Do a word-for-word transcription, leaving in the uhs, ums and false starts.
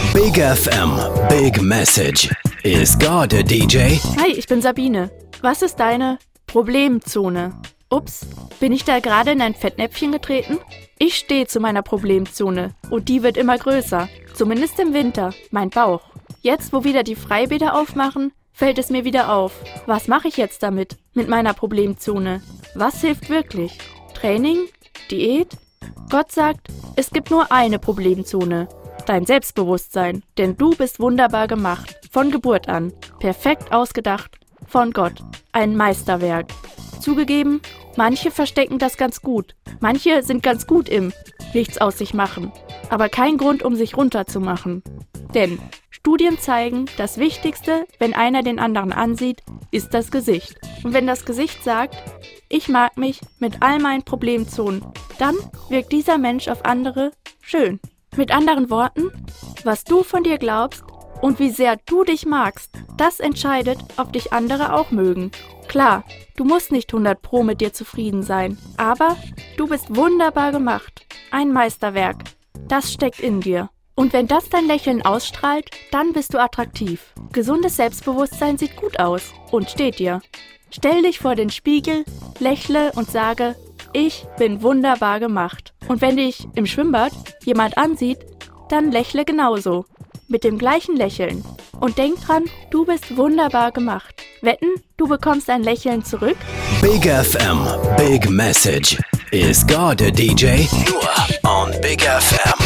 Big F M, Big Message. Is God a D J? Hi, ich bin Sabine. Was ist deine Problemzone? Ups, bin ich da gerade in ein Fettnäpfchen getreten? Ich stehe zu meiner Problemzone und die wird immer größer. Zumindest im Winter, mein Bauch. Jetzt, wo wieder die Freibäder aufmachen, fällt es mir wieder auf. Was mache ich jetzt damit, mit meiner Problemzone? Was hilft wirklich? Training? Diät? Gott sagt, es gibt nur eine Problemzone. Dein Selbstbewusstsein, denn du bist wunderbar gemacht, von Geburt an, perfekt ausgedacht, von Gott, ein Meisterwerk. Zugegeben, manche verstecken das ganz gut, manche sind ganz gut im Nichts aus sich machen, aber kein Grund, um sich runterzumachen. Denn Studien zeigen, das Wichtigste, wenn einer den anderen ansieht, ist das Gesicht. Und wenn das Gesicht sagt, ich mag mich mit all meinen Problemzonen, dann wirkt dieser Mensch auf andere schön. Mit anderen Worten, was du von dir glaubst und wie sehr du dich magst, das entscheidet, ob dich andere auch mögen. Klar, du musst nicht hundert Pro mit dir zufrieden sein, aber du bist wunderbar gemacht. Ein Meisterwerk. Das steckt in dir. Und wenn das dein Lächeln ausstrahlt, dann bist du attraktiv. Gesundes Selbstbewusstsein sieht gut aus und steht dir. Stell dich vor den Spiegel, lächle und sage, ich bin wunderbar gemacht. Und wenn dich im Schwimmbad jemand ansieht, dann lächle genauso. Mit dem gleichen Lächeln. Und denk dran, du bist wunderbar gemacht. Wetten, du bekommst ein Lächeln zurück? Big F M, Big Message. Is God a D J? Nur on Big F M.